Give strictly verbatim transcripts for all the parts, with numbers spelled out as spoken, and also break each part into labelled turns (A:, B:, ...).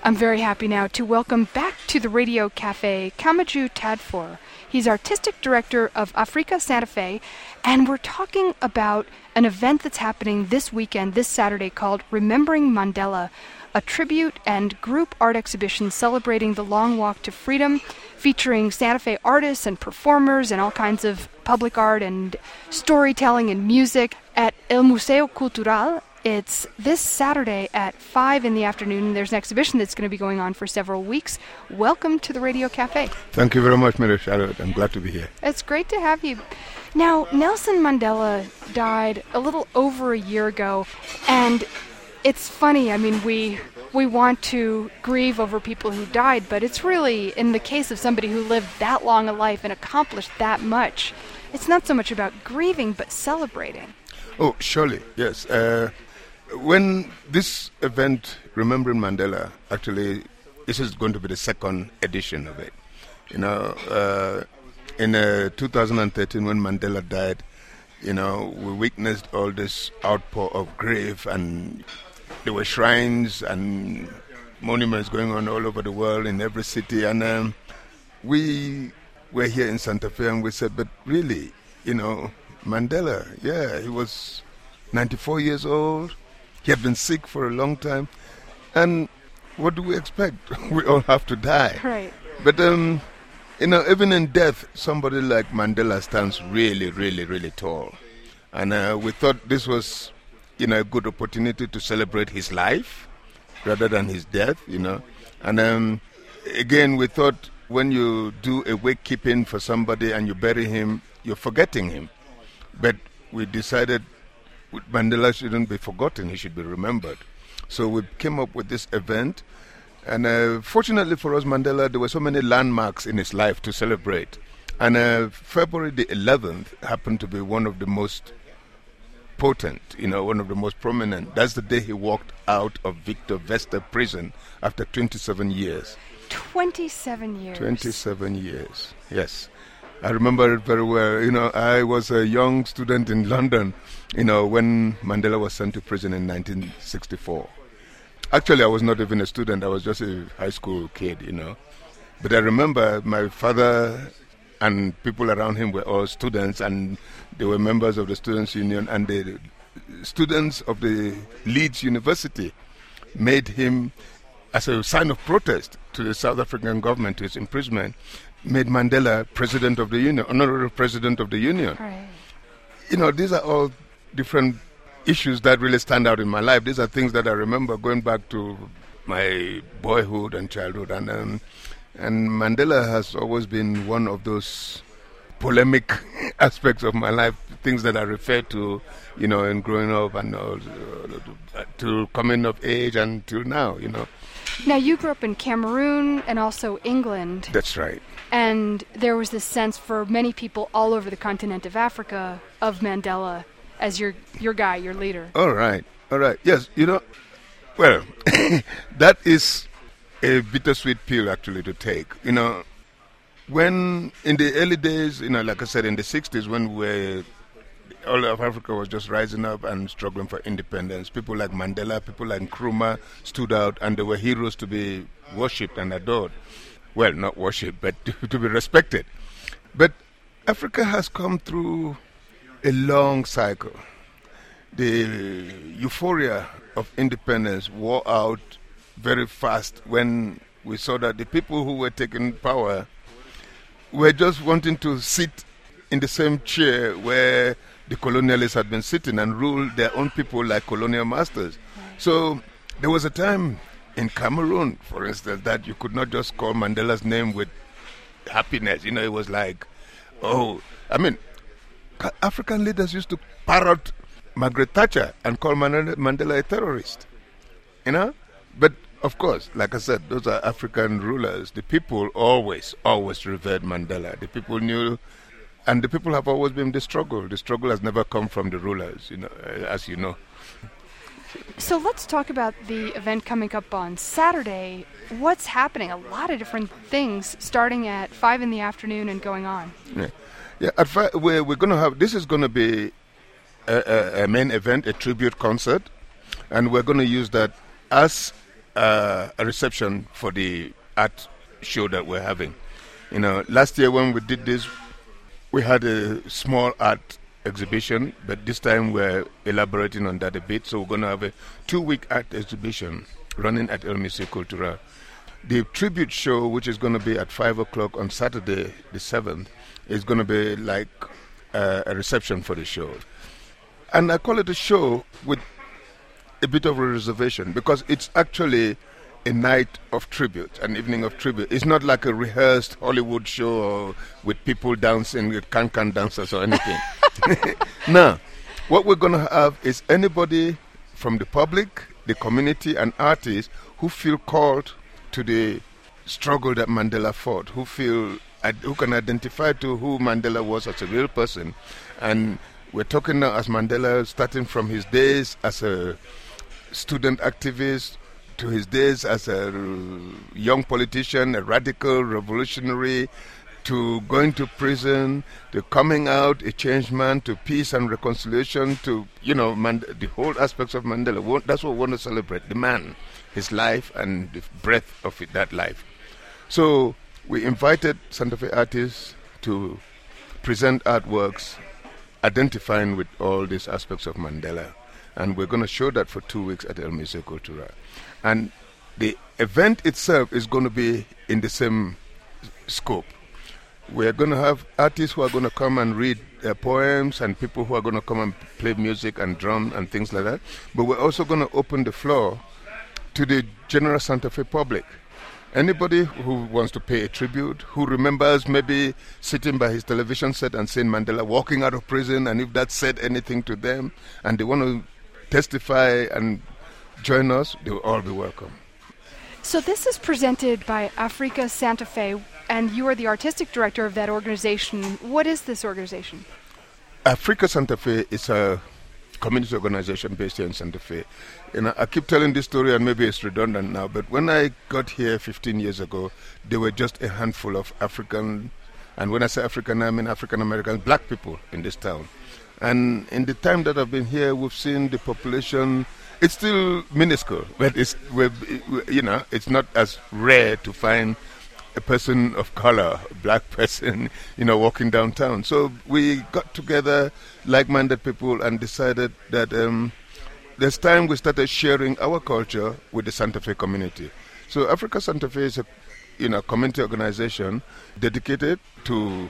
A: I'm very happy now to welcome back to the Radio Cafe Kamaju Tadfor. He's artistic director of Africa Santa Fe, and we're talking about an event that's happening this weekend, this Saturday, called Remembering Mandela, a tribute and group art exhibition celebrating the long walk to freedom, featuring Santa Fe artists and performers and all kinds of public art and storytelling and music at El Museo Cultural. It's this Saturday at five in the afternoon. There's an exhibition that's going to be going on for several weeks. Welcome to the Radio Cafe.
B: Thank you very much, Mary Charlotte. I'm glad to be here.
A: It's great to have you. Now, Nelson Mandela died a little over a year ago, and it's funny. I mean, we we want to grieve over people who died, but it's really, in the case of somebody who lived that long a life and accomplished that much, it's not so much about grieving, but celebrating.
B: Oh, surely, yes. Uh, when this event, Remembering Mandela, actually, this is going to be the second edition of it. You know, uh, in uh, two thousand thirteen, when Mandela died, you know, we witnessed all this outpour of grief, and there were shrines and monuments going on all over the world in every city. And um, we were here in Santa Fe, and we said, but really, you know, Mandela, yeah, he was ninety-four years old. He had been sick for a long time. And what do we expect? We all have to die.
A: Right.
B: But, um, you know, even in death, somebody like Mandela stands really, really, really tall. And uh, we thought this was, you know, a good opportunity to celebrate his life rather than his death, you know. And um, again, we thought when you do a wake keeping for somebody and you bury him, you're forgetting him. But we decided Mandela shouldn't be forgotten, he should be remembered. So we came up with this event. And uh, fortunately for us, Mandela, there were so many landmarks in his life to celebrate. And uh, February the eleventh happened to be one of the most potent, you know, one of the most prominent. That's the day he walked out of Victor Verster prison after twenty-seven years.
A: twenty-seven years.
B: twenty-seven years, yes. I remember it very well. You know, I was a young student in London, you know, when Mandela was sent to prison in nineteen sixty-four. Actually, I was not even a student. I was just a high school kid, you know. But I remember my father and people around him were all students, and they were members of the Students' Union, and the students of the Leeds University made him, as a sign of protest to the South African government, to his imprisonment, made Mandela president of the union, honorary president of the union.
A: Right.
B: You know, these are all different issues that really stand out in my life. These are things that I remember going back to my boyhood and childhood. And um, and Mandela has always been one of those polemic aspects of my life, things that I refer to, you know, in growing up and uh, to coming of age and till now, you know.
A: Now, you grew up in Cameroon and also England.
B: That's right.
A: And there was this sense for many people all over the continent of Africa of Mandela as your your guy, your leader.
B: All right, all right. Yes, you know, well, that is a bittersweet pill actually to take. You know, when in the early days, you know, like I said, in the sixties, when we all of Africa was just rising up and struggling for independence, people like Mandela, people like Nkrumah stood out, and they were heroes to be worshipped and adored. Well, not worshipped, but to, to be respected. But Africa has come through a long cycle. The euphoria of independence wore out very fast when we saw that the people who were taking power were just wanting to sit in the same chair where the colonialists had been sitting and rule their own people like colonial masters. So there was a time in Cameroon, for instance, that you could not just call Mandela's name with happiness. You know, it was like, oh, I mean, African leaders used to parrot Margaret Thatcher and call Mandela a terrorist. You know? But, of course, like I said, those are African rulers. The people always, always revered Mandela. The people knew, and the people have always been the struggle. The struggle has never come from the rulers, you know, as you know.
A: So let's talk about the event coming up on Saturday. What's happening? A lot of different things starting at five in the afternoon and going on.
B: Yeah, yeah. At five, we're, we're going to have, this is going to be a, a, a main event, a tribute concert, and we're going to use that as uh, a reception for the art show that we're having. You know, last year when we did this, we had a small art exhibition, but this time we're elaborating on that a bit. So we're going to have a two-week art exhibition running at El Museo Cultural. The tribute show, which is going to be at five o'clock on Saturday, the seventh, is going to be like uh, a reception for the show. And I call it a show with a bit of a reservation because it's actually a night of tribute, an evening of tribute. It's not like a rehearsed Hollywood show or with people dancing, can-can dancers or anything. No. What we're going to have is anybody from the public, the community, and artists who feel called to the struggle that Mandela fought, who feel, who can identify to who Mandela was as a real person. And we're talking now as Mandela, starting from his days as a student activist, to his days as a young politician, a radical revolutionary, to going to prison, to coming out a changed man, to peace and reconciliation, to, you know, Mand- the whole aspects of Mandela. That's what we want to celebrate, the man, his life and the breadth of it, that life. So we invited Santa Fe artists to present artworks identifying with all these aspects of Mandela. And we're going to show that for two weeks at El Museo Cultural. And the event itself is going to be in the same scope. We're going to have artists who are going to come and read uh, poems and people who are going to come and play music and drum and things like that. But we're also going to open the floor to the general Santa Fe public. Anybody who wants to pay a tribute, who remembers maybe sitting by his television set and seeing Mandela walking out of prison, and if that said anything to them, and they want to testify and join us, they will all be welcome.
A: So this is presented by Africa Santa Fe, and you are the artistic director of that organization. What is this organization?
B: Africa Santa Fe is a community organization based here in Santa Fe. You know, I keep telling this story, and maybe it's redundant now, but when I got here fifteen years ago, there were just a handful of African, and when I say African, I mean African American black people in this town. And in the time that I've been here, we've seen the population. It's still minuscule, but it's, you know, it's not as rare to find a person of color, a black person, you know, walking downtown. So we got together, like-minded people, and decided that um, there's time we started sharing our culture with the Santa Fe community. So Africa Santa Fe is a, you know, community organization dedicated to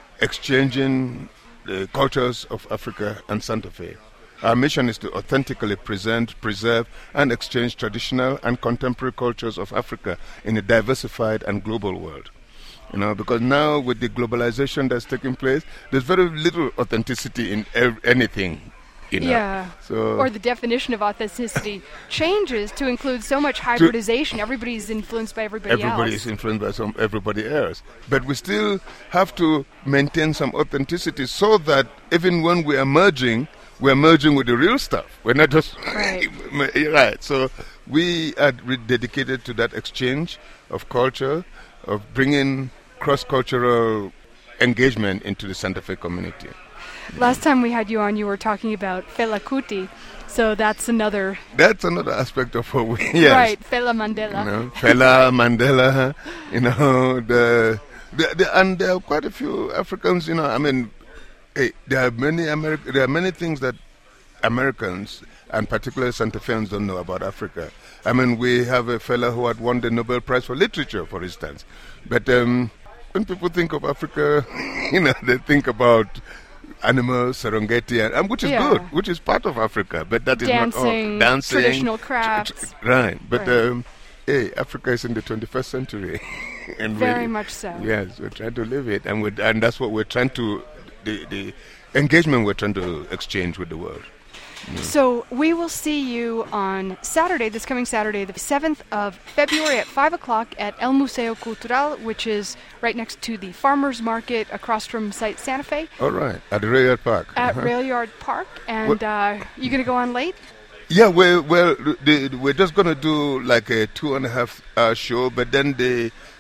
B: exchanging the cultures of Africa and Santa Fe. Our mission is to authentically present, preserve, and exchange traditional and contemporary cultures of Africa in a diversified and global world. You know, because now with the globalization that's taking place, there's very little authenticity in ev- anything. You know.
A: Yeah.
B: So
A: or the definition of authenticity changes to include so much hybridization. Everybody's influenced by everybody,
B: everybody
A: else.
B: Everybody is influenced by some everybody else. But we still have to maintain some authenticity so that even when we are merging, we're merging with the real stuff. We're not just
A: right.
B: right. So we are re- dedicated to that exchange of culture, of bringing cross-cultural engagement into the Santa Fe community.
A: Last time we had you on, you were talking about Fela Kuti, so that's another...
B: That's another aspect of what we... Yes.
A: Right, Fela Mandela.
B: You know, Fela Mandela, you know, the, the, the... And there are quite a few Africans, you know, I mean... Hey, there are many Ameri- There are many things that Americans and particularly Santa Feans don't know about Africa. I mean, we have a fellow who had won the Nobel Prize for Literature, for instance. But um, when people think of Africa, you know, they think about animals, Serengeti, and, and which is
A: yeah.
B: good, which is part of Africa. But that is
A: Dancing,
B: not all. Dancing,
A: traditional crafts,
B: tr- tr- right? But
A: right.
B: Um, hey, Africa is in the twenty-first century, and
A: very
B: we,
A: much so.
B: Yes, we're trying to live it, and we and that's what we're trying to. The, the engagement we're trying to exchange with the world. Yeah.
A: So we will see you on Saturday, this coming Saturday, the seventh of February at five o'clock at El Museo Cultural, which is right next to the Farmers Market across from Site Santa Fe.
B: All right, at the Rail Yard Park.
A: At
B: uh-huh.
A: Rail Yard Park. And uh, you going to go on late?
B: Yeah, we're, well, the, we're just going to do like a two and a half hour show, but then the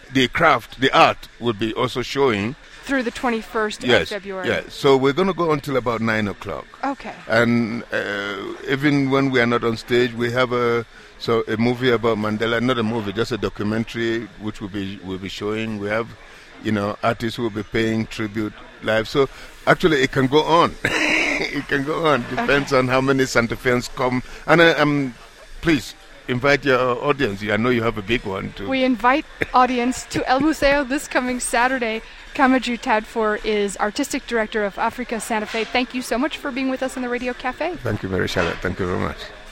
B: the craft, the art will be also showing.
A: Through the twenty-first
B: yes,
A: of February.
B: Yeah, so we're going to go until about nine o'clock.
A: Okay.
B: And uh, even when we are not on stage, we have a so a movie about Mandela, not a movie, just a documentary, which we'll be, we'll be showing. We have, you know, artists who will be paying tribute live. So actually it can go on. It can go on. Depends okay. on how many Santa Feans come. And I, um, please, invite your audience. I know you have a big one too.
A: We invite audience to El Museo this coming Saturday. Kamaju Tadfor is Artistic Director of Africa Santa Fe. Thank you so much for being with us in the Radio Cafe.
B: Thank you, Mary Charlotte. Thank you very much.